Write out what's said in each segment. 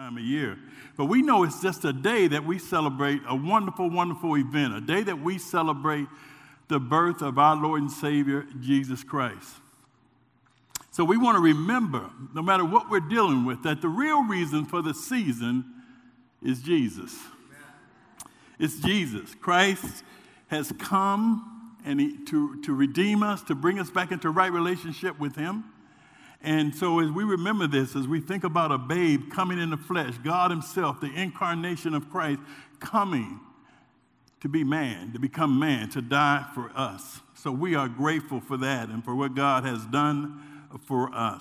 time of year. But we know it's just a day that we celebrate a wonderful, wonderful event, a day that we celebrate the birth of our Lord and Savior, Jesus Christ. So we want to remember, no matter what we're dealing with, that the real reason for the season is Jesus. It's Jesus. Christ has come to redeem us, to bring us back into right relationship with him. And so as we remember this, as we think about a babe coming in the flesh, God himself, the incarnation of Christ, coming to be man, to become man, to die for us. So we are grateful for that and for what God has done for us.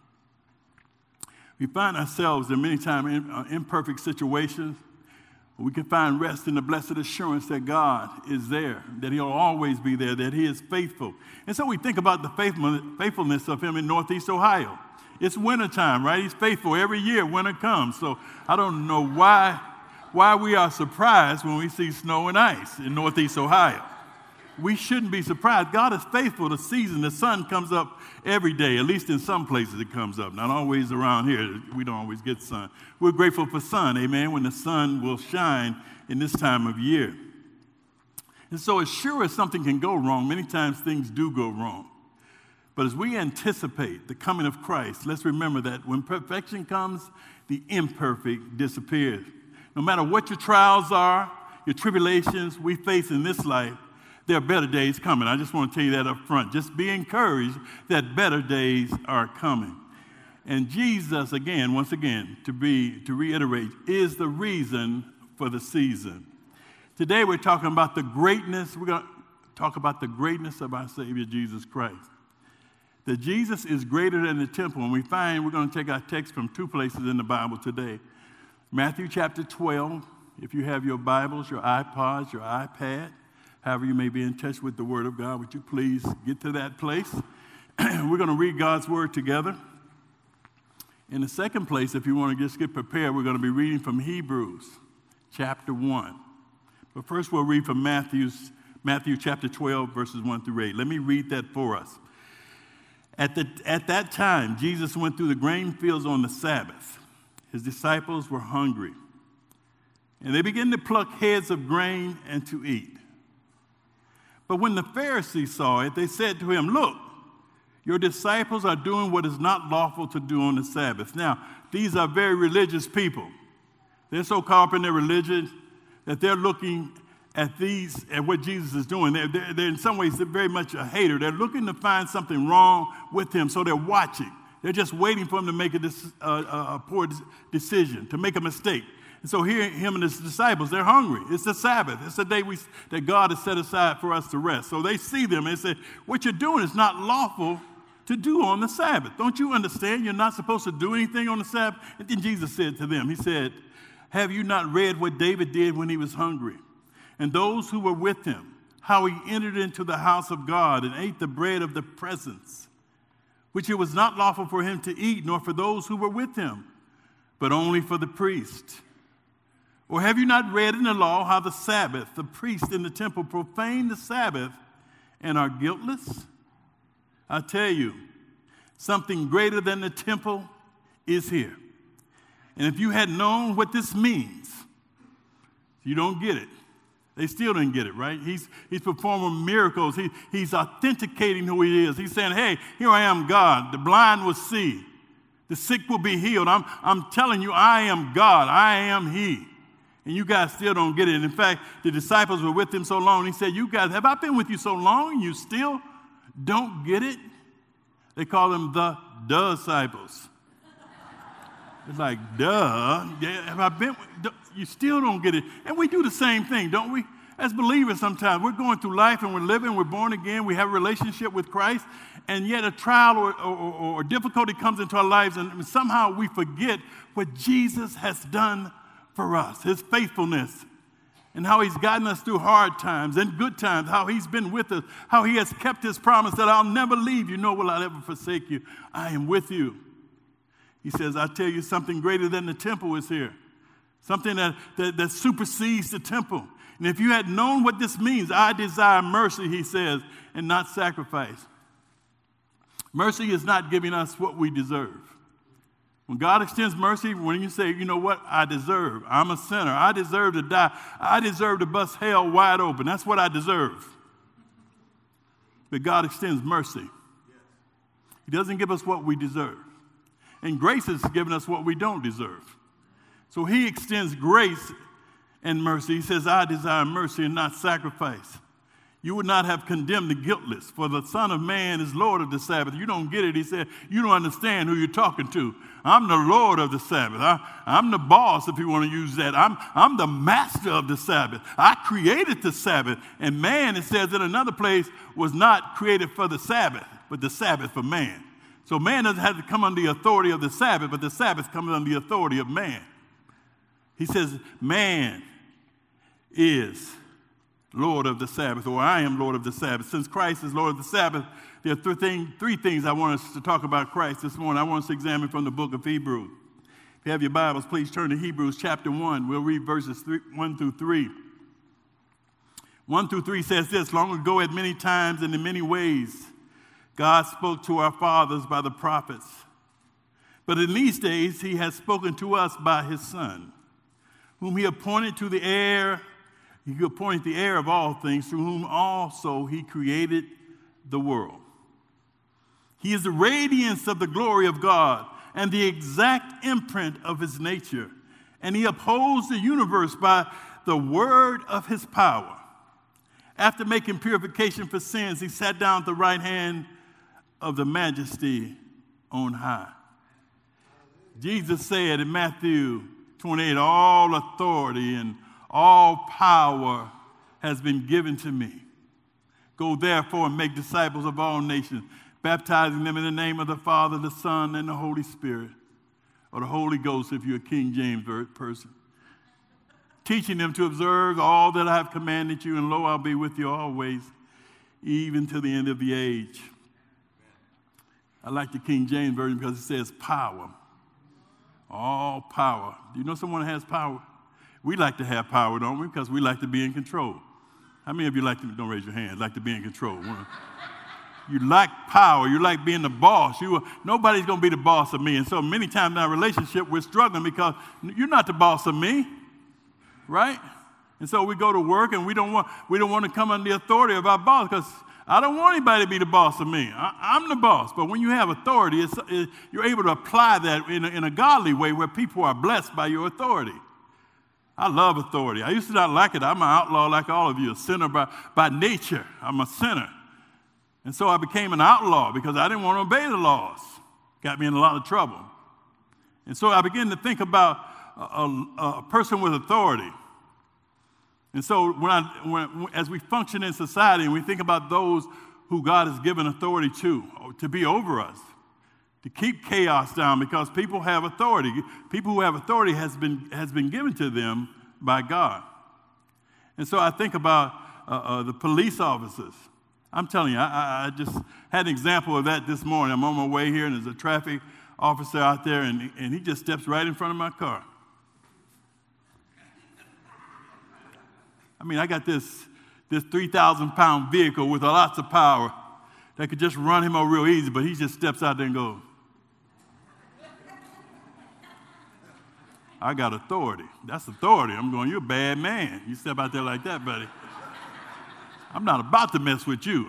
We find ourselves in many times in imperfect situations. We can find rest in the blessed assurance that God is there, that he'll always be there, that he is faithful. And so we think about the faithfulness of him in Northeast Ohio. It's wintertime, right? He's faithful every year winter comes. So I don't know why we are surprised when we see snow and ice in Northeast Ohio. We shouldn't be surprised. God is faithful. The season, the sun comes up every day. At least in some places it comes up. Not always around here. We don't always get sun. We're grateful for sun, amen, when the sun will shine in this time of year. And so as sure as something can go wrong, many times things do go wrong. But as we anticipate the coming of Christ, let's remember that when perfection comes, the imperfect disappears. No matter what your trials are, your tribulations we face in this life, there are better days coming. I just want to tell you that up front. Just be encouraged that better days are coming. And Jesus, once again, to reiterate, is the reason for the season. Today we're talking about the greatness. We're going to talk about the greatness of our Savior, Jesus Christ. That Jesus is greater than the temple. And we're going to take our text from two places in the Bible today. Matthew chapter 12, if you have your Bibles, your iPods, your iPad, however you may be in touch with the Word of God, would you please get to that place? We're going to read God's Word together. In the second place, if you want to just get prepared, we're going to be reading from Hebrews chapter 1. But first we'll read from Matthew chapter 12, verses 1 through 8. Let me read that for us. At that time, Jesus went through the grain fields on the Sabbath. His disciples were hungry, and they began to pluck heads of grain and to eat. But when the Pharisees saw it, they said to him, "Look, your disciples are doing what is not lawful to do on the Sabbath." Now, these are very religious people. They're so caught up in their religion that they're looking at what Jesus is doing. They're in some ways, they're very much a hater. They're looking to find something wrong with him, so they're watching. They're just waiting for him to make a poor decision, to make a mistake. And so here, him and his disciples, they're hungry. It's the Sabbath. It's the day that God has set aside for us to rest. So they see them and say, "What you're doing is not lawful to do on the Sabbath. Don't you understand? You're not supposed to do anything on the Sabbath." And then Jesus said to them, he said, "Have you not read what David did when he was hungry? And those who were with him, how he entered into the house of God and ate the bread of the presence, which it was not lawful for him to eat, nor for those who were with him, but only for the priest. Or have you not read in the law how the Sabbath, the priests in the temple profane the Sabbath and are guiltless? I tell you, something greater than the temple is here. And if you had known what this means," you don't get it. They still didn't get it, right? He's performing miracles. He's authenticating who he is. He's saying, "Hey, here I am, God. The blind will see. The sick will be healed. I'm telling you, I am God. I am he." And you guys still don't get it. And in fact, the disciples were with him so long. He said, "You guys, have I been with you so long and you still don't get it?" They call them the disciples. It's like, duh. Yeah, have I been? You still don't get it. And we do the same thing, don't we? As believers sometimes, we're going through life and we're living, we're born again, we have a relationship with Christ, and yet a trial or difficulty comes into our lives, and somehow we forget what Jesus has done for us, his faithfulness, and how he's gotten us through hard times and good times, how he's been with us, how he has kept his promise that I'll never leave you, nor will I ever forsake you. I am with you. He says, "I tell you, something greater than the temple is here, something that supersedes the temple. And if you had known what this means, I desire mercy," he says, "and not sacrifice." Mercy is not giving us what we deserve. When God extends mercy, when you say, you know what, I deserve. I'm a sinner. I deserve to die. I deserve to bust hell wide open. That's what I deserve. But God extends mercy. He doesn't give us what we deserve. And grace has given us what we don't deserve. So he extends grace and mercy. He says, I desire mercy and not sacrifice. You would not have condemned the guiltless, for the Son of Man is Lord of the Sabbath. You don't get it. He said, you don't understand who you're talking to. I'm the Lord of the Sabbath. I'm the boss, if you want to use that. I'm the master of the Sabbath. I created the Sabbath. And man, it says in another place, was not created for the Sabbath, but the Sabbath for man. So man doesn't have to come under the authority of the Sabbath, but the Sabbath comes under the authority of man. He says, man is Lord of the Sabbath, or I am Lord of the Sabbath. Since Christ is Lord of the Sabbath, there are three things I want us to talk about Christ this morning. I want us to examine from the book of Hebrews. If you have your Bibles, please turn to Hebrews chapter 1. We'll read verses 1 through 3. 1 through 3 says this, long ago at many times and in many ways, God spoke to our fathers by the prophets. But in these days, he has spoken to us by his Son, whom he appointed to the heir. He appointed the heir of all things, through whom also he created the world. He is the radiance of the glory of God and the exact imprint of his nature. And he upholds the universe by the word of his power. After making purification for sins, he sat down at the right hand of the majesty on high. Jesus said in Matthew 28, all authority and all power has been given to me. Go therefore and make disciples of all nations, baptizing them in the name of the Father, the Son, and the Holy Spirit, or the Holy Ghost if you're a King James person. Teaching them to observe all that I have commanded you, and lo, I'll be with you always, even to the end of the age. I like the King James Version because it says power. All power. Do you know someone that has power? We like to have power, don't we? Because we like to be in control. How many of you like to, don't raise your hand, like to be in control? You like power. You like being the boss. Nobody's going to be the boss of me. And so many times in our relationship, we're struggling because you're not the boss of me, right? And so we go to work and we don't want to come under the authority of our boss because I don't want anybody to be the boss of me. I'm the boss. But when you have authority, you're able to apply that in a godly way where people are blessed by your authority. I love authority. I used to not like it. I'm an outlaw like all of you, a sinner by nature. I'm a sinner. And so I became an outlaw because I didn't want to obey the laws. Got me in a lot of trouble. And so I began to think about a person with authority. And so as we function in society and we think about those who God has given authority to be over us, to keep chaos down because people have authority. People who have authority has been given to them by God. And so I think about the police officers. I'm telling you, I just had an example of that this morning. I'm on my way here and there's a traffic officer out there and he just steps right in front of my car. I mean, I got this 3,000-pound vehicle with lots of power that could just run him over real easy, but he just steps out there and goes, I got authority. That's authority. I'm going, you're a bad man. You step out there like that, buddy. I'm not about to mess with you.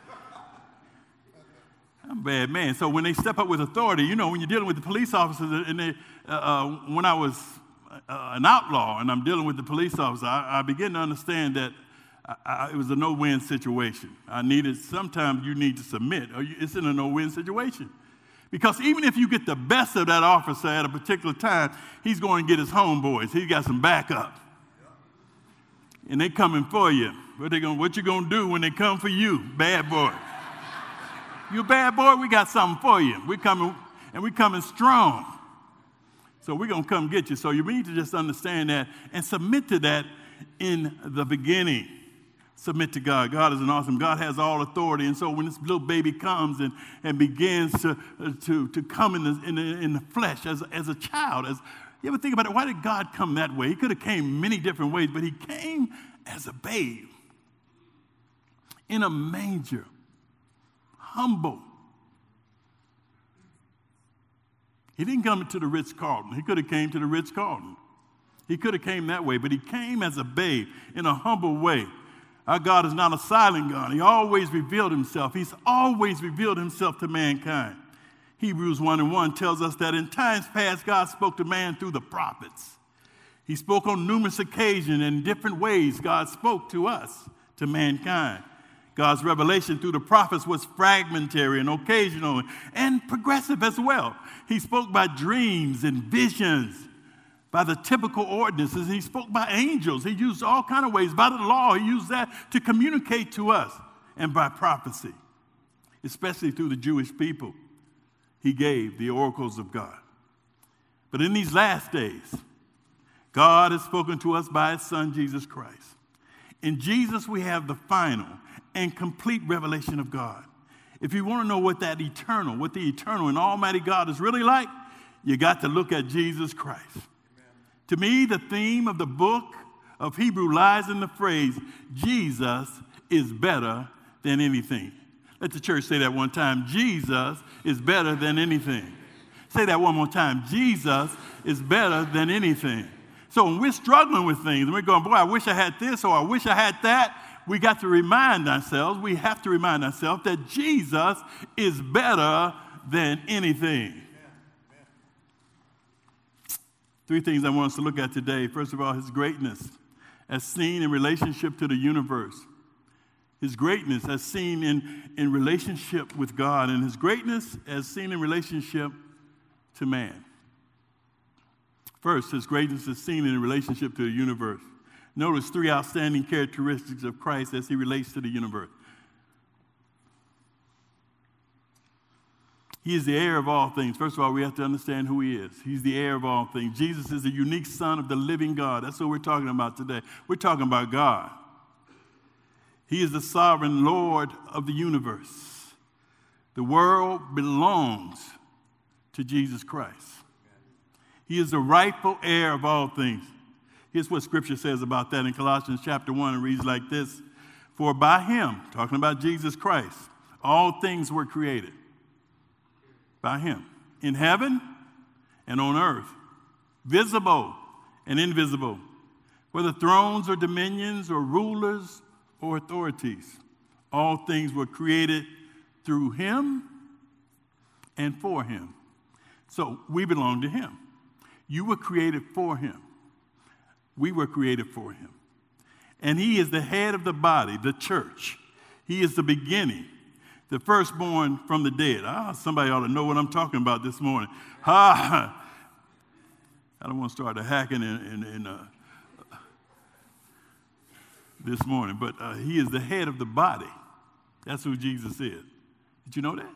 I'm a bad man. So when they step up with authority, you know, when you're dealing with the police officers, and when I was an outlaw and I'm dealing with the police officer, I began to understand that it was a no-win situation. Sometimes you need to submit, or it's in a no-win situation. Because even if you get the best of that officer at a particular time, he's going to get his homeboys. He's got some backup. And they coming for you. What you going to do when they come for you, bad boy? You a bad boy? We got something for you. We're coming strong. So we're going to come get you. So you need to just understand that and submit to that in the beginning. Submit to God. God is an awesome. God has all authority. And so when this little baby comes and begins to come in the flesh as a child, you ever think about it? Why did God come that way? He could have came many different ways, but he came as a babe in a manger, humble. He didn't come to the Ritz-Carlton. He could have came to the Ritz-Carlton. He could have came that way, but he came as a babe in a humble way. Our God is not a silent God. He always revealed himself. He's always revealed himself to mankind. Hebrews 1:1 tells us that in times past, God spoke to man through the prophets. He spoke on numerous occasions and in different ways. God spoke to us, to mankind. God's revelation through the prophets was fragmentary and occasional and progressive as well. He spoke by dreams and visions, by the typical ordinances. He spoke by angels. He used all kinds of ways. By the law, he used that to communicate to us. And by prophecy, especially through the Jewish people, he gave the oracles of God. But in these last days, God has spoken to us by his Son, Jesus Christ. In Jesus, we have the final and complete revelation of God. If you want to know what the eternal and almighty God is really like, you got to look at Jesus Christ. Amen. To me, the theme of the book of Hebrew lies in the phrase, Jesus is better than anything. Let the church say that one time. Jesus is better than anything. Say that one more time. Jesus is better than anything. So when we're struggling with things and we're going, boy, I wish I had this or I wish I had that, we have to remind ourselves that Jesus is better than anything. Three things I want us to look at today. First of all, his greatness as seen in relationship to the universe. His greatness as seen in relationship with God, and his greatness as seen in relationship to man. First, his greatness is seen in relationship to the universe. Notice three outstanding characteristics of Christ as he relates to the universe. He is the heir of all things. First of all, we have to understand who he is. He's the heir of all things. Jesus is the unique Son of the living God. That's what we're talking about today. We're talking about God. He is the sovereign Lord of the universe. The world belongs to Jesus Christ. He is the rightful heir of all things. Here's what Scripture says about that in Colossians chapter 1. It reads like this. For by him, talking about Jesus Christ, all things were created. By him. In heaven and on earth. Visible and invisible. Whether thrones or dominions or rulers or authorities. All things were created through him and for him. So we belong to him. You were created for him. We were created for him. And he is the head of the body, the church. He is the beginning, the firstborn from the dead. Somebody ought to know what I'm talking about this morning. I don't want to start hacking this morning, but he is the head of the body. That's who Jesus is. Did you know that?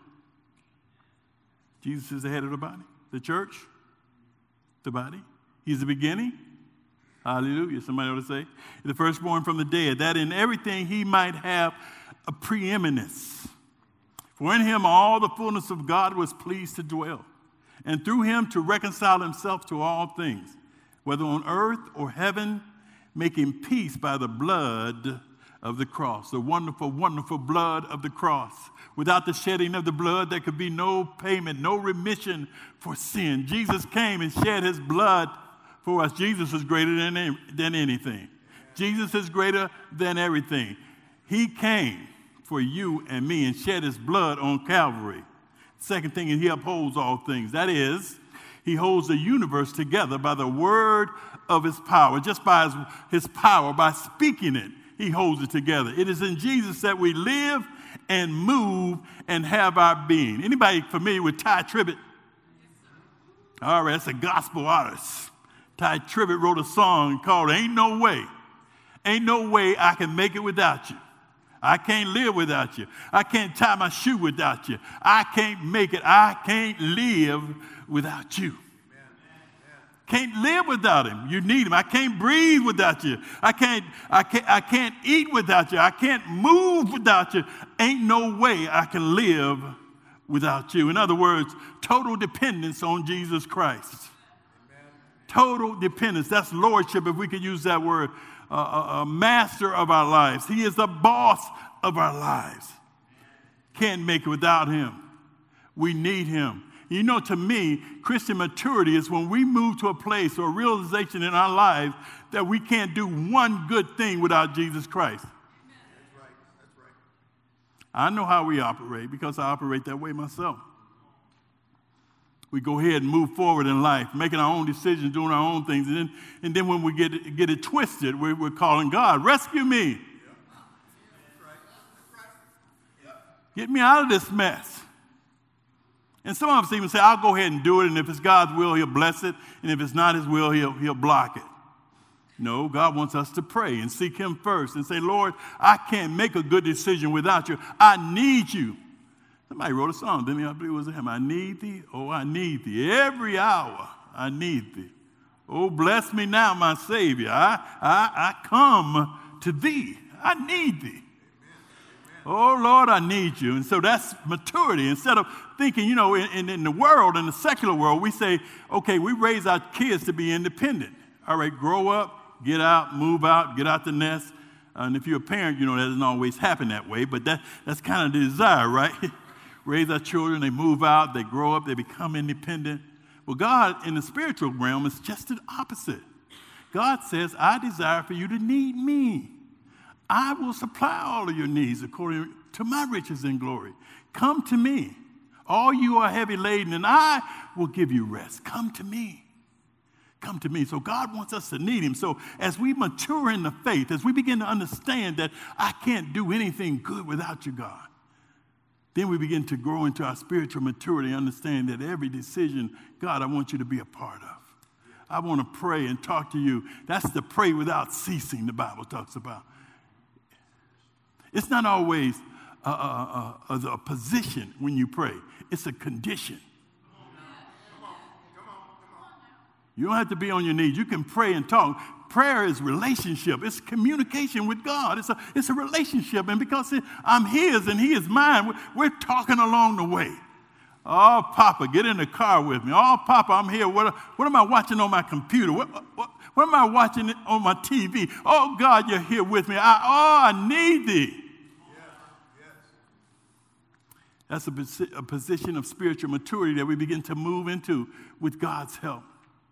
Jesus is the head of the body, the church, the body. He's the beginning. Hallelujah. Somebody ought to say. The firstborn from the dead, that in everything he might have a preeminence. For in him all the fullness of God was pleased to dwell, and through him to reconcile himself to all things, whether on earth or heaven, making peace by the blood of the cross, the wonderful, wonderful blood of the cross. Without the shedding of the blood, there could be no payment, no remission for sin. Jesus came and shed his blood for us. Jesus is greater than anything. Jesus is greater than everything. He came for you and me and shed his blood on Calvary. Second thing is he upholds all things. That is, he holds the universe together by the word of his power. Just by his power, by speaking it, he holds it together. It is in Jesus that we live and move and have our being. Anybody familiar with Ty Tribbett? All right, that's a gospel artist. Ty Tribbett wrote a song called Ain't No Way. Ain't no way I can make it without you. I can't live without you. I can't tie my shoe without you. I can't make it. I can't live without you. Can't live without him. You need him. I can't breathe without you. I can't eat without you. I can't move without you. Ain't no way I can live without you. In other words, total dependence on Jesus Christ. Total dependence. That's lordship, if we could use that word. A master of our lives. He is the boss of our lives. Can't make it without him. We need him. You know, to me, Christian maturity is when we move to a place or realization in our lives that we can't do one good thing without Jesus Christ. That's right. That's right. I know how we operate because I operate that way myself. We go ahead and move forward in life, making our own decisions, doing our own things. And then when we get it twisted, we're calling God, rescue me. That's right. That's right. Get me out of this mess. And some of us even say, I'll go ahead and do it, and if it's God's will, he'll bless it, and if it's not his will, he'll block it. No, God wants us to pray and seek him first and say, Lord, I can't make a good decision without you. I need you. Somebody wrote a song, didn't he? I believe it was him. I need thee, oh, I need thee. Every hour I need thee. Oh, bless me now, my Savior. I come to thee. I need thee. Oh, Lord, I need you. And so that's maturity. Instead of thinking, you know, in the world, in the secular world, we say, okay, we raise our kids to be independent. All right, grow up, get out, move out, get out the nest. And if you're a parent, you know, that doesn't always happen that way, but that's kind of the desire, right? Raise our children, they move out, they grow up, they become independent. Well, God, in the spiritual realm, is just the opposite. God says, I desire for you to need me. I will supply all of your needs according to my riches and glory. Come to me. All you are heavy laden, and I will give you rest. Come to me. Come to me. So God wants us to need him. So as we mature in the faith, as we begin to understand that I can't do anything good without you, God, then we begin to grow into our spiritual maturity, understand that every decision, God, I want you to be a part of. I want to pray and talk to you. That's the pray without ceasing the Bible talks about. It's not always a position when you pray. It's a condition. Come on. You don't have to be on your knees. You can pray and talk. Prayer is relationship. It's communication with God. It's a relationship. And because I'm his and he is mine, we're talking along the way. Oh, Papa, get in the car with me. Oh, Papa, I'm here. What am I watching on my computer? What am I watching on my TV? Oh, God, you're here with me. I need thee. That's a position of spiritual maturity that we begin to move into with God's help.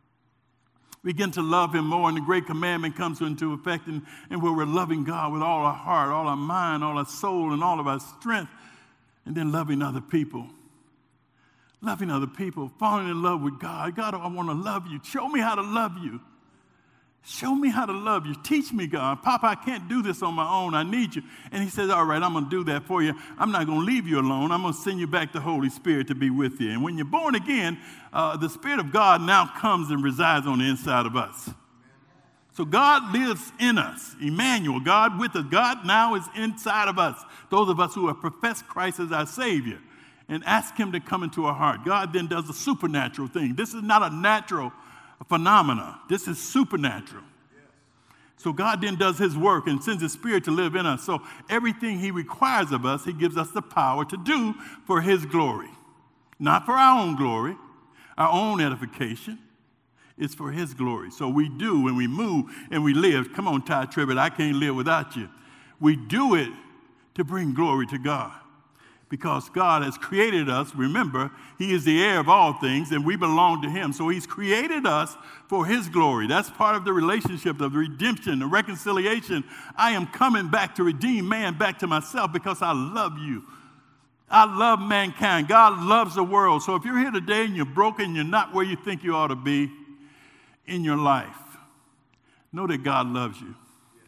We begin to love him more, and the great commandment comes into effect, and where we're loving God with all our heart, all our mind, all our soul, and all of our strength, and then loving other people. Loving other people, falling in love with God. God, I want to love you. Show me how to love you. Show me how to love you. Teach me, God. Papa, I can't do this on my own. I need you. And he says, all right, I'm going to do that for you. I'm not going to leave you alone. I'm going to send you back the Holy Spirit to be with you. And when you're born again, the Spirit of God now comes and resides on the inside of us. So God lives in us. Emmanuel, God with us. God now is inside of us. Those of us who have professed Christ as our Savior and ask him to come into our heart. God then does a supernatural thing. This is not a natural phenomena. This is supernatural. So God then does his work and sends his Spirit to live in us. So everything he requires of us, he gives us the power to do for his glory. Not for our own glory, our own edification. It's for his glory. So we do and we move and we live. Come on, Ty Tribbett, I can't live without you. We do it to bring glory to God. Because God has created us, remember, he is the heir of all things, and we belong to him. So he's created us for his glory. That's part of the relationship, of the redemption, the reconciliation. I am coming back to redeem man back to myself because I love you. I love mankind. God loves the world. So if you're here today and you're broken, you're not where you think you ought to be in your life, know that God loves you.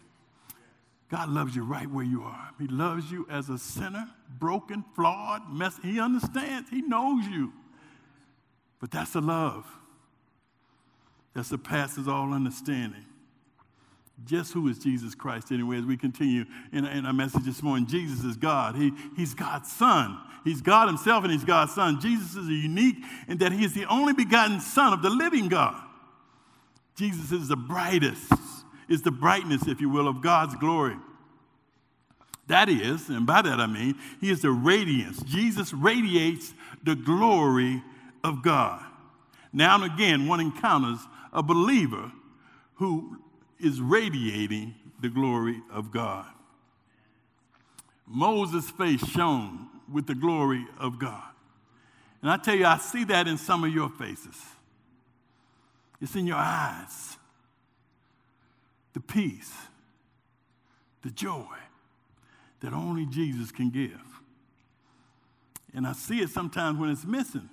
God loves you right where you are. He loves you as a sinner, broken, flawed, messy. He understands. He knows you. But that's the love that surpasses all understanding. Just who is Jesus Christ anyway, as we continue in our message this morning. Jesus is God. He's God's Son. He's God himself and he's God's Son. Jesus is unique in that he is the only begotten Son of the living God. Jesus is the brightest, is the brightness, if you will, of God's glory. That is, and by that I mean, he is the radiance. Jesus radiates the glory of God. Now and again, one encounters a believer who is radiating the glory of God. Moses' face shone with the glory of God. And I tell you, I see that in some of your faces. It's in your eyes. The peace, the joy that only Jesus can give. And I see it sometimes when it's missing.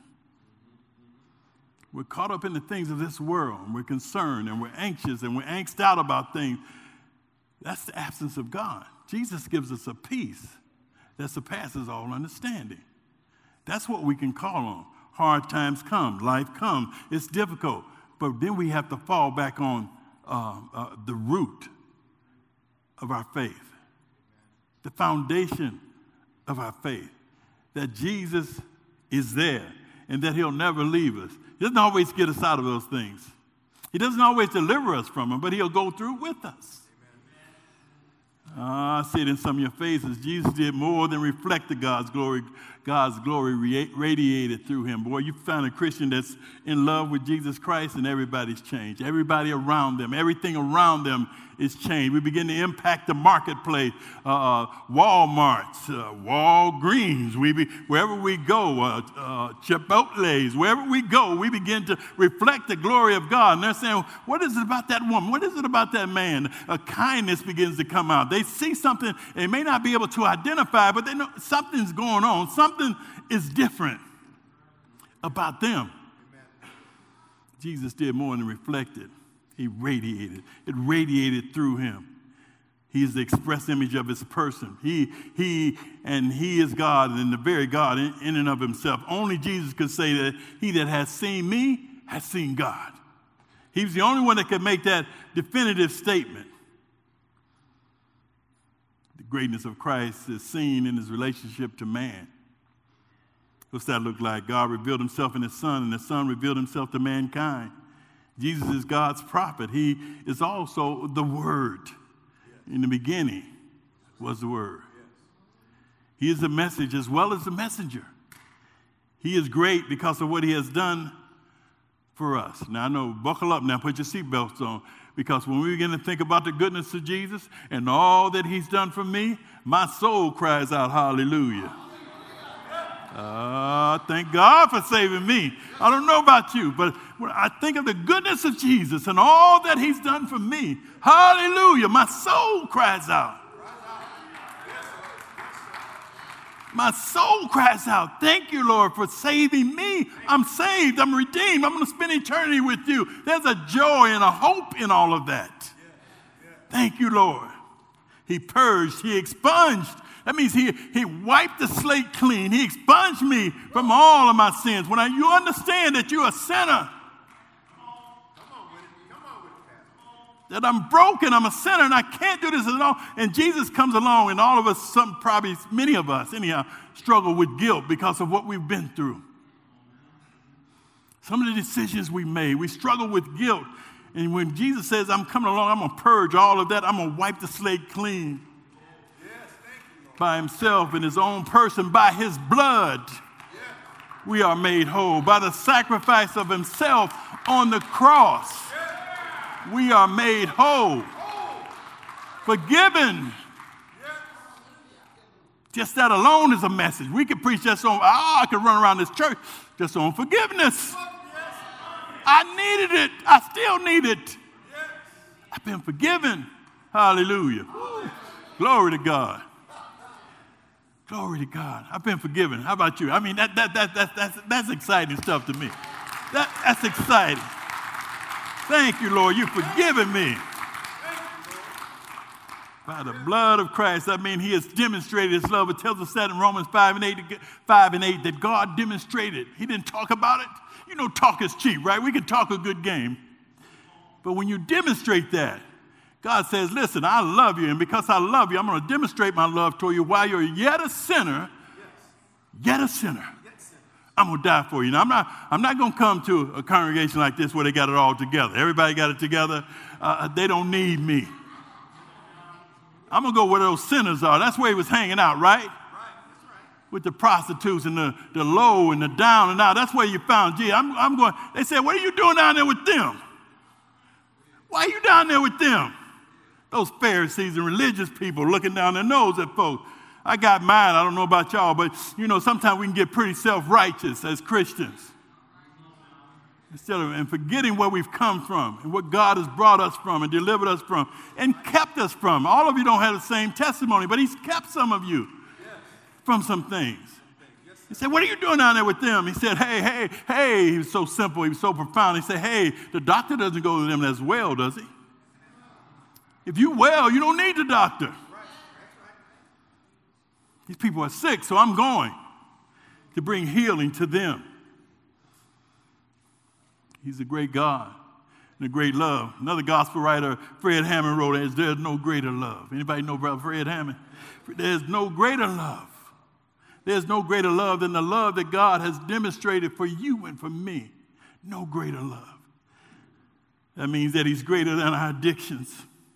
We're caught up in the things of this world, and we're concerned, and we're anxious, and we're angst out about things. That's the absence of God. Jesus gives us a peace that surpasses all understanding. That's what we can call on. Hard times come, life comes, it's difficult. But then we have to fall back on the root of our faith, the foundation of our faith, that Jesus is there and that he'll never leave us. He doesn't always get us out of those things. He doesn't always deliver us from them, but he'll go through with us. I see it in some of your faces. Jesus did more than reflect the God's glory radiated through him. Boy, you find a Christian that's in love with Jesus Christ and everybody's changed. Everybody around them, everything around them is changed. We begin to impact the marketplace, Walmarts, Walgreens, wherever we go, Chipotle's, wherever we go, we begin to reflect the glory of God. And they're saying, what is it about that woman? What is it about that man? A kindness begins to come out. They see something they may not be able to identify, but they know something's going on. Something is different about them. Amen. Jesus did more than reflected. He radiated. It radiated through him. He is the express image of his person. He is God and the very God in and of himself. Only Jesus could say that he that has seen me has seen God. He's the only one that could make that definitive statement. The greatness of Christ is seen in his relationship to man. What's that look like? God revealed himself in his Son, and the Son revealed himself to mankind. Jesus is God's prophet. He is also the Word. In the beginning was the Word. He is the message as well as the messenger. He is great because of what he has done for us. Now, I know, buckle up now, put your seatbelts on, because when we begin to think about the goodness of Jesus and all that he's done for me, my soul cries out, hallelujah. Thank God for saving me. I don't know about you, but when I think of the goodness of Jesus and all that he's done for me, hallelujah, my soul cries out. My soul cries out, thank you, Lord, for saving me. I'm saved, I'm redeemed, I'm going to spend eternity with you. There's a joy and a hope in all of that. Thank you, Lord. He purged, he expunged. That means he wiped the slate clean. He expunged me from all of my sins. When you understand that you're a sinner, that I'm broken, I'm a sinner, and I can't do this alone. And Jesus comes along, and all of us, probably many of us, anyhow, struggle with guilt because of what we've been through. Some of the decisions we made, we struggle with guilt. And when Jesus says, I'm coming along, I'm going to purge all of that. I'm going to wipe the slate clean. By himself in his own person, by his blood, we are made whole. By the sacrifice of himself on the cross, we are made whole. Forgiven. Just that alone is a message. We could preach just on, I could run around this church just on forgiveness. I needed it. I still need it. I've been forgiven. Hallelujah. Glory to God. Glory to God. I've been forgiven. How about you? I mean, that's exciting stuff to me. That's exciting. Thank you, Lord. You've forgiven me. By the blood of Christ, I mean, he has demonstrated his love. It tells us that in Romans 5 and 8 that God demonstrated. He didn't talk about it. You know, talk is cheap, right? We can talk a good game. But when you demonstrate that, God says, listen, I love you, and because I love you, I'm going to demonstrate my love toward you while you're yet a sinner, I'm going to die for you. Now, I'm not going to come to a congregation like this where they got it all together. Everybody got it together. They don't need me. I'm going to go where those sinners are. That's where he was hanging out, right? With the prostitutes and the low and the down and out. That's where you found Jesus. I'm going. They said, what are you doing down there with them? Why are you down there with them? Those Pharisees and religious people looking down their nose at folks. I got mine. I don't know about y'all, but, sometimes we can get pretty self-righteous as Christians. Instead of and forgetting where we've come from and what God has brought us from and delivered us from and kept us from. All of you don't have the same testimony, but he's kept some of you from some things. He said, what are you doing down there with them? He said, hey. He was so simple. He was so profound. He said, hey, the doctor doesn't go to them as well, does he? If you well, you don't need the doctor. These people are sick, so I'm going to bring healing to them. He's a great God and a great love. Another gospel writer, Fred Hammond, wrote, there's no greater love. Anybody know Brother Fred Hammond? There's no greater love. There's no greater love than the love that God has demonstrated for you and for me. No greater love. That means that he's greater than our addictions.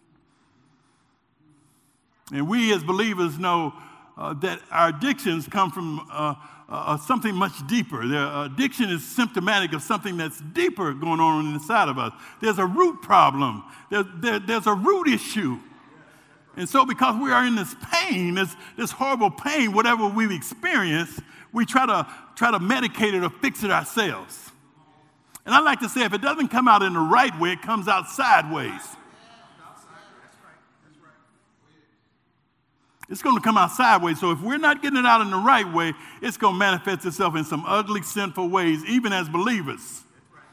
And we as believers know that our addictions come from something much deeper. Addiction is symptomatic of something that's deeper going on inside of us. There's a root problem. There's a root issue. And so because we are in this pain, this horrible pain, whatever we've experienced, we try to medicate it or fix it ourselves. And I like to say if it doesn't come out in the right way, it comes out sideways. It's going to come out sideways. So if we're not getting it out in the right way, it's going to manifest itself in some ugly, sinful ways, even as believers.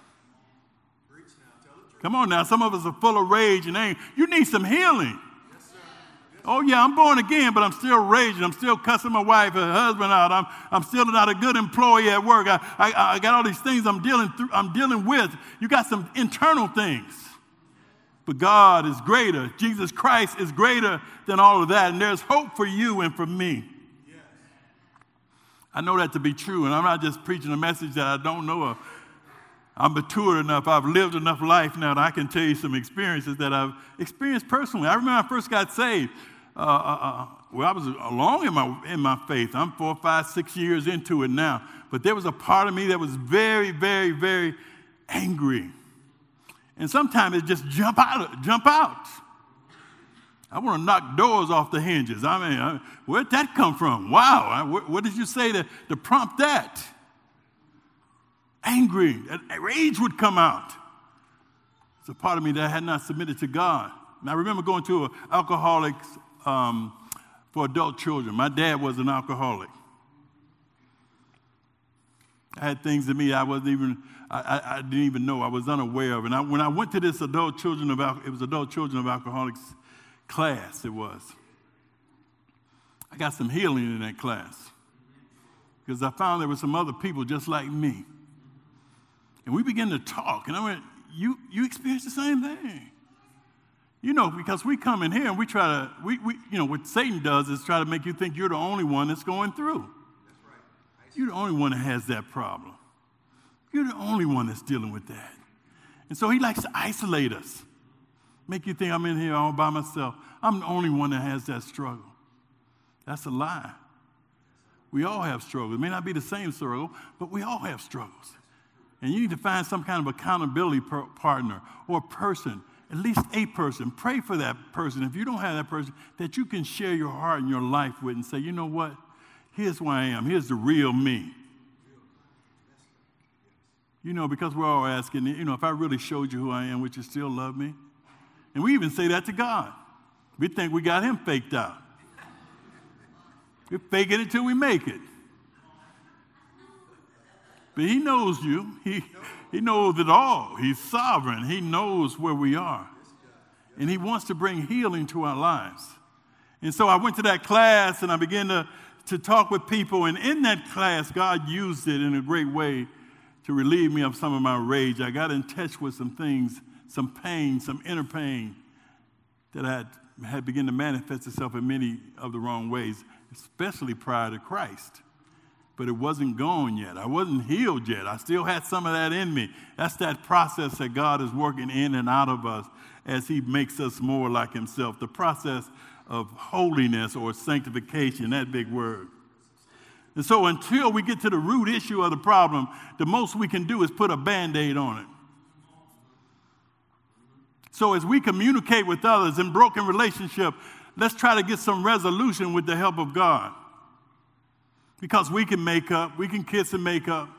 Come on now. Some of us are full of rage and anger. You need some healing. Oh, yeah, I'm born again, but I'm still raging. I'm still cussing my wife or husband out. I'm still not a good employee at work. I got all these things I'm dealing with. You got some internal things. But God is greater. Jesus Christ is greater than all of that. And there's hope for you and for me. Yes. I know that to be true. And I'm not just preaching a message that I don't know of. I'm matured enough. I've lived enough life now that I can tell you some experiences that I've experienced personally. I remember when I first got saved. I was along in my faith. I'm 4, 5, 6 years into it now. But there was a part of me that was very, very, very angry. And sometimes it just jump out. I want to knock doors off the hinges. Where'd that come from? Wow, what did you say to prompt that? Angry, that rage would come out. It's a part of me that had not submitted to God. And I remember going to an alcoholics for adult children. My dad was an alcoholic. I had things in me I didn't even know. I was unaware of. And when I went to this adult children of alcoholics class, I got some healing in that class because I found there were some other people just like me. And we began to talk, and I went, you experienced the same thing. Because we come in here and we try to, what Satan does is try to make you think you're the only one that's going through. You're the only one that has that problem. You're the only one that's dealing with that. And so he likes to isolate us, make you think I'm in here all by myself. I'm the only one that has that struggle. That's a lie. We all have struggles. It may not be the same struggle, but we all have struggles. And you need to find some kind of accountability partner or person, at least a person. Pray for that person. If you don't have that person, that you can share your heart and your life with and say, you know what? Here's who I am. Here's the real me. Because we're all asking, if I really showed you who I am, would you still love me? And we even say that to God. We think we got him faked out. We're faking it till we make it. But he knows you. He knows it all. He's sovereign. He knows where we are. And he wants to bring healing to our lives. And so I went to that class and I began to talk with people. And in that class, God used it in a great way to relieve me of some of my rage. I got in touch with some things, some pain, some inner pain that had begun to manifest itself in many of the wrong ways, especially prior to Christ. But it wasn't gone yet. I wasn't healed yet. I still had some of that in me. That's that process that God is working in and out of us as he makes us more like himself. The process of holiness or sanctification, that big word. And so until we get to the root issue of the problem, the most we can do is put a Band-Aid on it. So as we communicate with others in broken relationship, let's try to get some resolution with the help of God. Because we can make up, we can kiss and make up,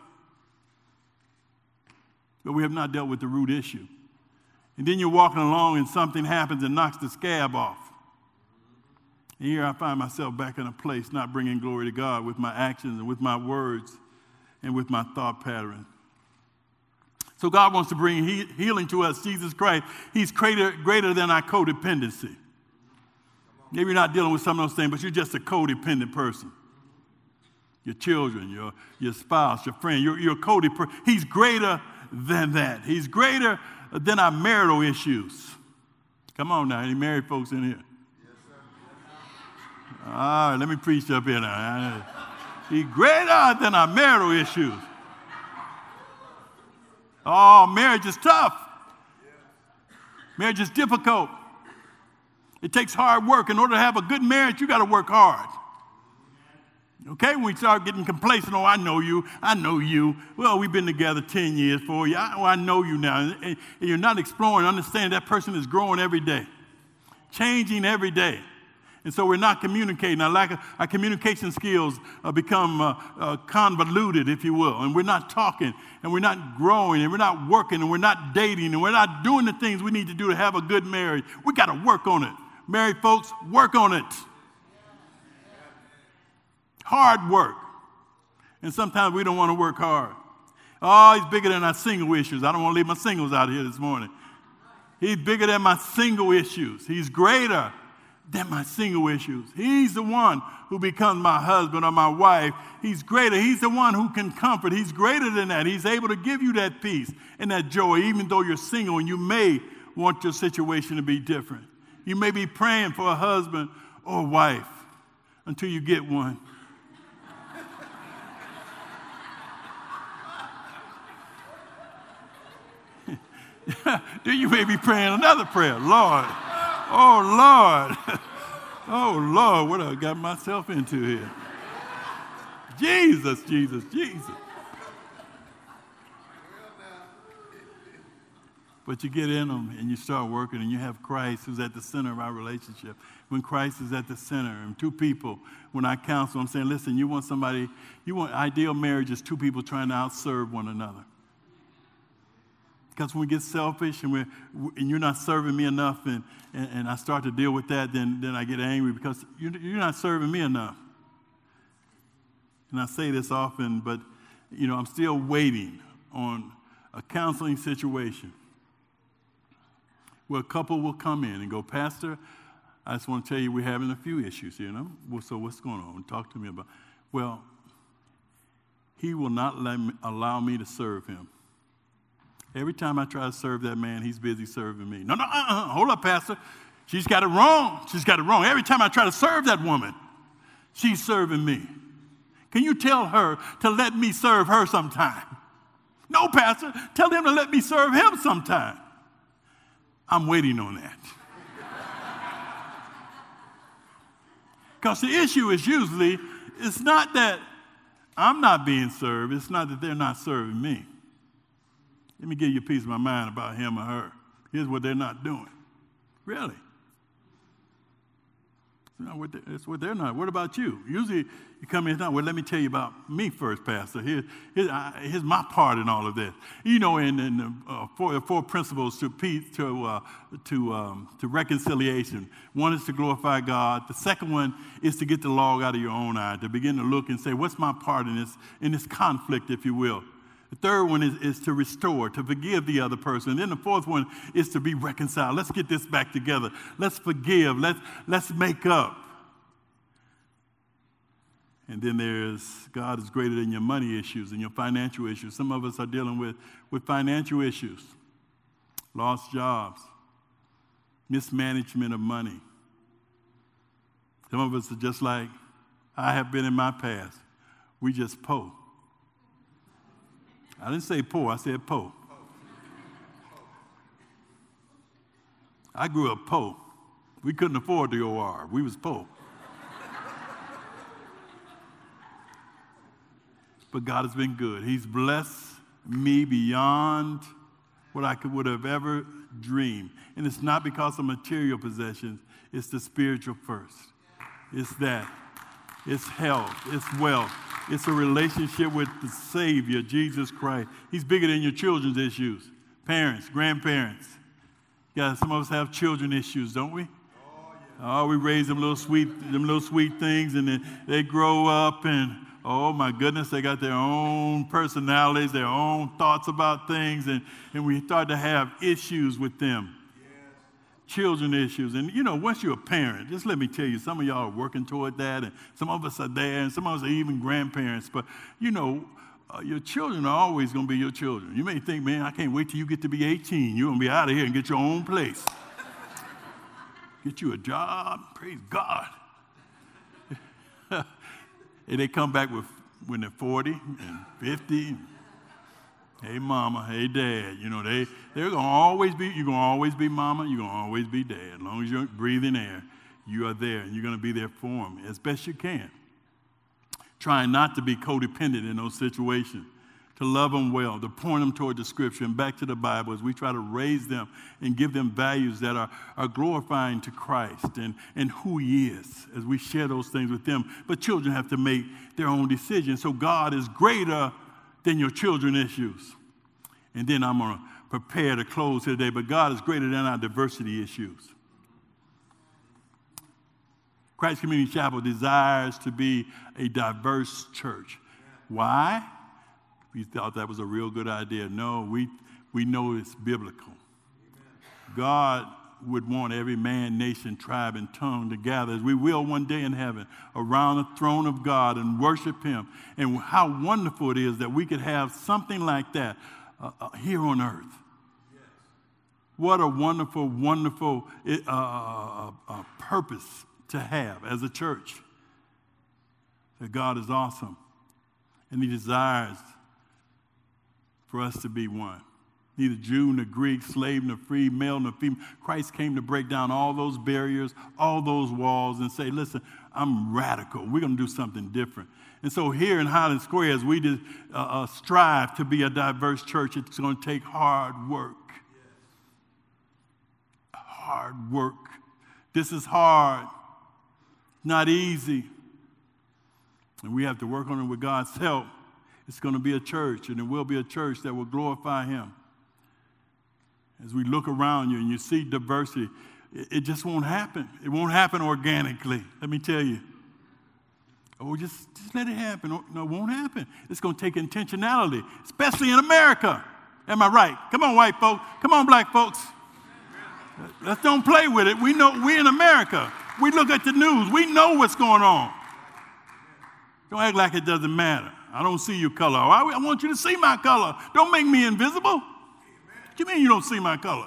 but we have not dealt with the root issue. And then you're walking along and something happens and knocks the scab off. And here I find myself back in a place not bringing glory to God with my actions and with my words and with my thought pattern. So God wants to bring healing to us, Jesus Christ. He's greater than our codependency. Maybe you're not dealing with some of those things, but you're just a codependent person. Your children, your spouse, your friend, you're codependent. He's greater than that. He's greater than our marital issues. Come on now, any married folks in here? Yes, sir. All right, let me preach up here now. He's greater than our marital issues. Oh, marriage is tough. Marriage is difficult. It takes hard work. In order to have a good marriage, you got to work hard. Okay, when we start getting complacent, oh, I know you. Well, we've been together 10 years, 4 years. I know you now. And you're not exploring, understanding that person is growing every day, changing every day. And so we're not communicating. Our communication skills become convoluted, if you will. And we're not talking, and we're not growing, and we're not working, and we're not dating, and we're not doing the things we need to do to have a good marriage. We got to work on it. Married folks, work on it. Hard work. And sometimes we don't want to work hard. Oh, he's bigger than our single issues. I don't want to leave my singles out here this morning. He's bigger than my single issues. He's greater than my single issues. He's the one who becomes my husband or my wife. He's greater. He's the one who can comfort. He's greater than that. He's able to give you that peace and that joy, even though you're single and you may want your situation to be different. You may be praying for a husband or wife until you get one. Then you may be praying another prayer. Lord, oh, Lord. Oh, Lord, what I got myself into here. Jesus, Jesus, Jesus. But you get in them and you start working and you have Christ who's at the center of our relationship. When Christ is at the center and two people, when I counsel, I'm saying, listen, you want ideal marriage is two people trying to outserve one another. Because when we get selfish and you're not serving me enough and I start to deal with that, then I get angry because you're not serving me enough. And I say this often, but I'm still waiting on a counseling situation where a couple will come in and go, Pastor, I just want to tell you we're having a few issues here. So what's going on? Talk to me about. Well, he will not allow me to serve him. Every time I try to serve that man, he's busy serving me. No, hold up, Pastor. She's got it wrong. She's got it wrong. Every time I try to serve that woman, she's serving me. Can you tell her to let me serve her sometime? No, Pastor. Tell him to let me serve him sometime. I'm waiting on that. Because the issue is usually, it's not that I'm not being served. It's not that they're not serving me. Let me give you a piece of my mind about him or her. Here's what they're not doing. Really. It's what they're not. What about you? Usually you come in now, well, let me tell you about me first, Pastor. Here's my part in all of this. In the four principles to reconciliation. One is to glorify God. The second one is to get the log out of your own eye, to begin to look and say, what's my part in this conflict, if you will? The third one is to restore, to forgive the other person. And then the fourth one is to be reconciled. Let's get this back together. Let's forgive. Let's make up. And then there's God is greater than your money issues and your financial issues. Some of us are dealing with financial issues, lost jobs, mismanagement of money. Some of us are just like I have been in my past. We just poor. I didn't say poor, I said poor. I grew up poor. We couldn't afford the OR. We was poor. But God has been good. He's blessed me beyond what I would have ever dreamed. And it's not because of material possessions. It's the spiritual first. It's that. It's health. It's wealth. It's a relationship with the Savior, Jesus Christ. He's bigger than your children's issues. Parents, grandparents. Yeah, some of us have children issues, don't we? Oh, we raise them little sweet things, and then they grow up, and oh my goodness, they got their own personalities, their own thoughts about things, and we start to have issues with them. Children issues. And you know, once you're a parent, just let me tell you, some of y'all are working toward that, and some of us are there, and some of us are even grandparents. But you know, your children are always going to be your children. You may think, man, I can't wait till you get to be 18. You're going to be out of here and get your own place. Get you a job, praise God. And they come back when they're 40 and 50. Hey, mama, hey, dad. You know, they're going to always be, you're going to always be mama, you're going to always be dad. As long as you're breathing air, you are there, and you're going to be there for them as best you can. Trying not to be codependent in those situations, to love them well, to point them toward the Scripture and back to the Bible as we try to raise them and give them values that are glorifying to Christ and who He is as we share those things with them. But children have to make their own decisions. So God is greater than your children issues. And then I'm going to prepare to close here today, but God is greater than our diversity issues. Christ Community Chapel desires to be a diverse church. Why? We thought that was a real good idea. No, we know it's biblical. God would want every man, nation, tribe, and tongue to gather, as we will one day in heaven, around the throne of God and worship Him. And how wonderful it is that we could have something like that here on earth. What a wonderful, wonderful purpose to have as a church. That God is awesome, and He desires for us to be one. Neither Jew nor Greek, slave nor free, male nor female. Christ came to break down all those barriers, all those walls, and say, listen, I'm radical. We're going to do something different. And so here in Highland Square, as we strive to be a diverse church, it's going to take hard work. Hard work. This is hard, not easy. And we have to work on it with God's help. It's going to be a church, and it will be a church that will glorify Him. As we look around you and you see diversity, it just won't happen. It won't happen organically, let me tell you. Oh, just let it happen. No, it won't happen. It's going to take intentionality, especially in America. Am I right? Come on, white folks. Come on, black folks. Let's don't play with it. We know we're in America. We look at the news. We know what's going on. Don't act like it doesn't matter. I don't see your color. I want you to see my color. Don't make me invisible. What do you mean you don't see my color?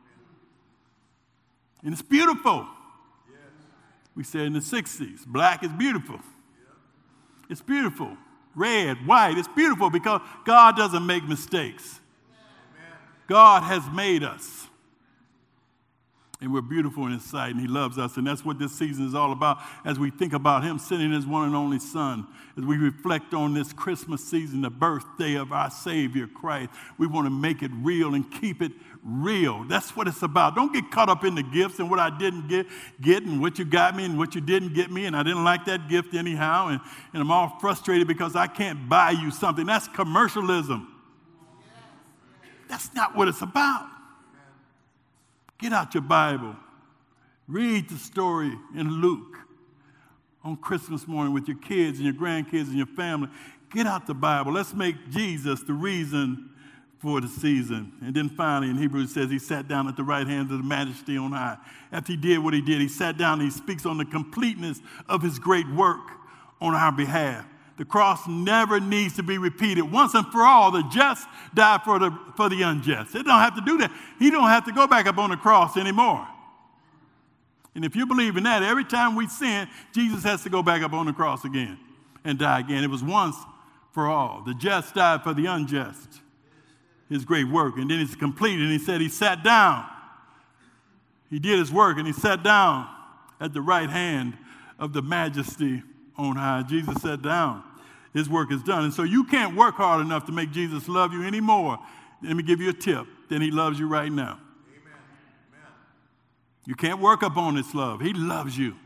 And it's beautiful. We said in the 60s, black is beautiful. It's beautiful. Red, white, it's beautiful because God doesn't make mistakes. God has made us. And we're beautiful in His sight, and He loves us. And that's what this season is all about as we think about Him sending His one and only Son. As we reflect on this Christmas season, the birthday of our Savior, Christ, we want to make it real and keep it real. That's what it's about. Don't get caught up in the gifts and what I didn't get and what you got me and what you didn't get me, and I didn't like that gift anyhow, and I'm all frustrated because I can't buy you something. That's commercialism. That's not what it's about. Get out your Bible. Read the story in Luke on Christmas morning with your kids and your grandkids and your family. Get out the Bible. Let's make Jesus the reason for the season. And then finally in Hebrews it says He sat down at the right hand of the Majesty on high. After He did what He did, He sat down and He speaks on the completeness of His great work on our behalf. The cross never needs to be repeated. Once and for all, the just died for the unjust. They don't have to do that. He don't have to go back up on the cross anymore. And if you believe in that, every time we sin, Jesus has to go back up on the cross again and die again. It was once for all. The just died for the unjust. His great work. And then it's completed. And He said He sat down. He did His work and He sat down at the right hand of the Majesty on high. Jesus sat down. His work is done. And so you can't work hard enough to make Jesus love you anymore. Let me give you a tip. Then He loves you right now. You can't work up on this love. He loves you.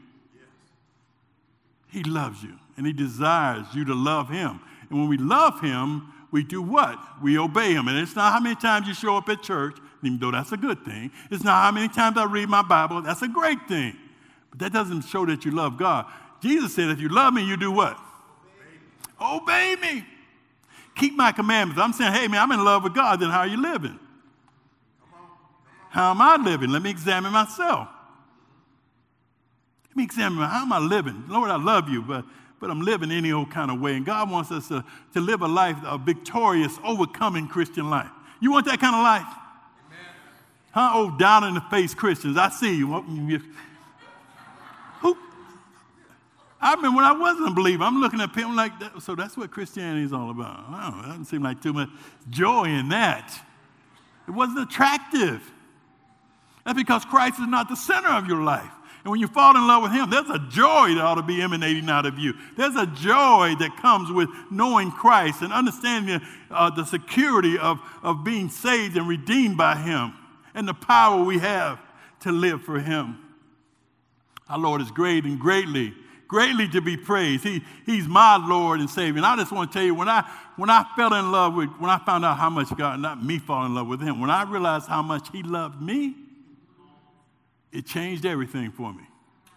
He loves you, and he desires you to love him. And when we love him, we do what? We obey him. And it's not how many times you show up at church, even though that's a good thing. It's not how many times I read my Bible. That's a great thing. But that doesn't show that you love God. Jesus said, if you love me, you do what? Obey me. Keep my commandments. I'm saying, hey, man, I'm in love with God. Then how are you living? How am I living? Let me examine myself. Let me examine, how am I living? Lord, I love you, but I'm living any old kind of way. And God wants us to live a life, a victorious, overcoming Christian life. You want that kind of life? Amen. Huh? Oh, down in the face Christians. I see you. Who? I remember when I wasn't a believer, I'm looking at people like that. So that's what Christianity is all about. I don't know, it doesn't seem like too much joy in that. It wasn't attractive. That's because Christ is not the center of your life. And when you fall in love with him, there's a joy that ought to be emanating out of you. There's a joy that comes with knowing Christ and understanding the security of being saved and redeemed by him and the power we have to live for him. Our Lord is great and greatly to be praised. He's my Lord and Savior. And I just want to tell you, when I fell in love with, when I found out how much God, not me fall in love with him, when I realized how much he loved me, it changed everything for me.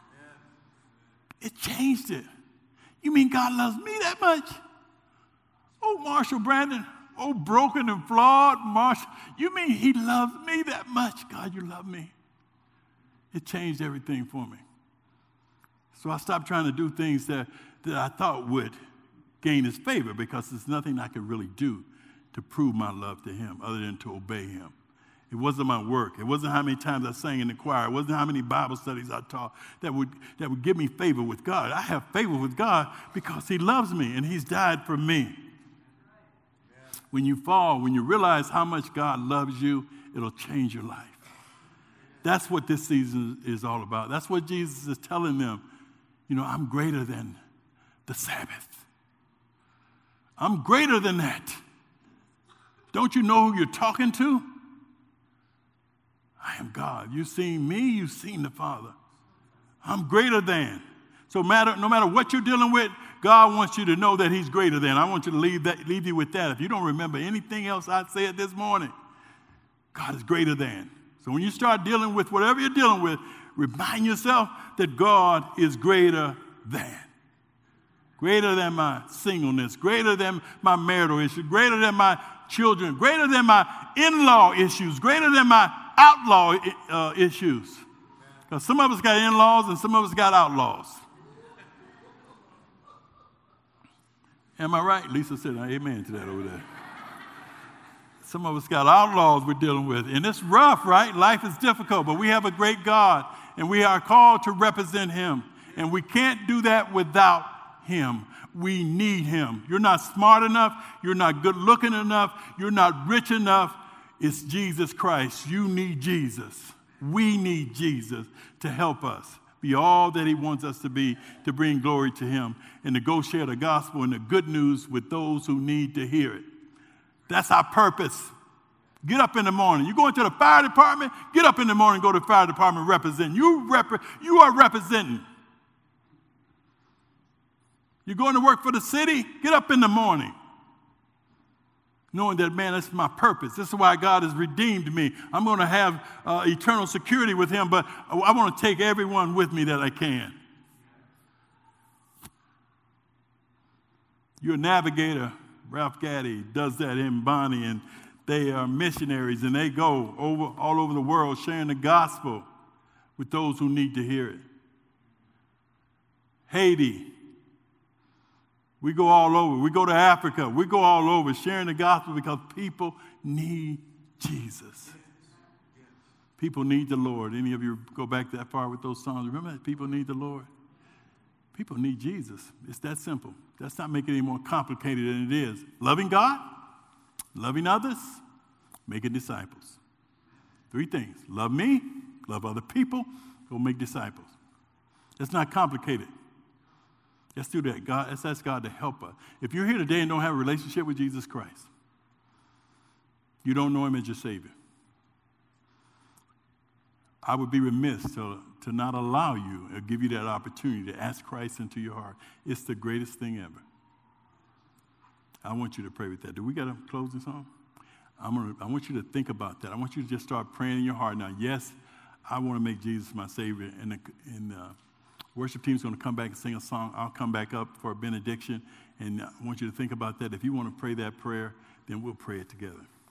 It changed it. You mean God loves me that much? Oh, Marshall Brandon, oh, broken and flawed Marshall. You mean he loves me that much? God, you love me. It changed everything for me. So I stopped trying to do things that I thought would gain his favor, because there's nothing I could really do to prove my love to him other than to obey him. It wasn't my work. It wasn't how many times I sang in the choir. It wasn't how many Bible studies I taught that would give me favor with God. I have favor with God because he loves me and he's died for me. When you fall, when you realize how much God loves you, it'll change your life. That's what this season is all about. That's what Jesus is telling them. You know, I'm greater than the Sabbath. I'm greater than that. Don't you know who you're talking to? I am God. You've seen me, you've seen the Father. I'm greater than. So no matter what you're dealing with, God wants you to know that he's greater than. I want you to leave you with that. If you don't remember anything else I said this morning, God is greater than. So when you start dealing with whatever you're dealing with, remind yourself that God is greater than. Greater than my singleness, greater than my marital issue, greater than my children, greater than my in-law issues, greater than my outlaw issues. Because some of us got in-laws and some of us got outlaws. Am I right? Lisa said amen to that over there. Some of us got outlaws we're dealing with. And it's rough, right? Life is difficult, but we have a great God, and we are called to represent him. And we can't do that without him. We need him. You're not smart enough. You're not good looking enough. You're not rich enough. It's Jesus Christ. You need Jesus. We need Jesus to help us be all that he wants us to be, to bring glory to him, and to go share the gospel and the good news with those who need to hear it. That's our purpose. Get up in the morning. You go into the fire department, get up in the morning, go to the fire department, represent. You are representing. You're going to work for the city, get up in the morning. Knowing that, man, that's my purpose. This is why God has redeemed me. I'm going to have eternal security with him, but I want to take everyone with me that I can. You're a navigator. Ralph Gaddy does that in Bonnie, and they are missionaries, and they go all over the world sharing the gospel with those who need to hear it. Haiti. We go all over. We go to Africa. We go all over sharing the gospel because people need Jesus. People need the Lord. Any of you go back that far with those songs? Remember that? People need the Lord. People need Jesus. It's that simple. Let's not make it any more complicated than it is. Loving God, loving others, making disciples. 3 things. Love me, love other people, go make disciples. It's not complicated. Let's do that. Let's ask God to help us. If you're here today and don't have a relationship with Jesus Christ, you don't know him as your Savior, I would be remiss to not allow you or give you that opportunity to ask Christ into your heart. It's the greatest thing ever. I want you to pray with that. Do we got a closing song? I want you to think about that. I want you to just start praying in your heart now. Yes, I want to make Jesus my Savior. And the worship team is going to come back and sing a song. I'll come back up for a benediction. And I want you to think about that. If you want to pray that prayer, then we'll pray it together.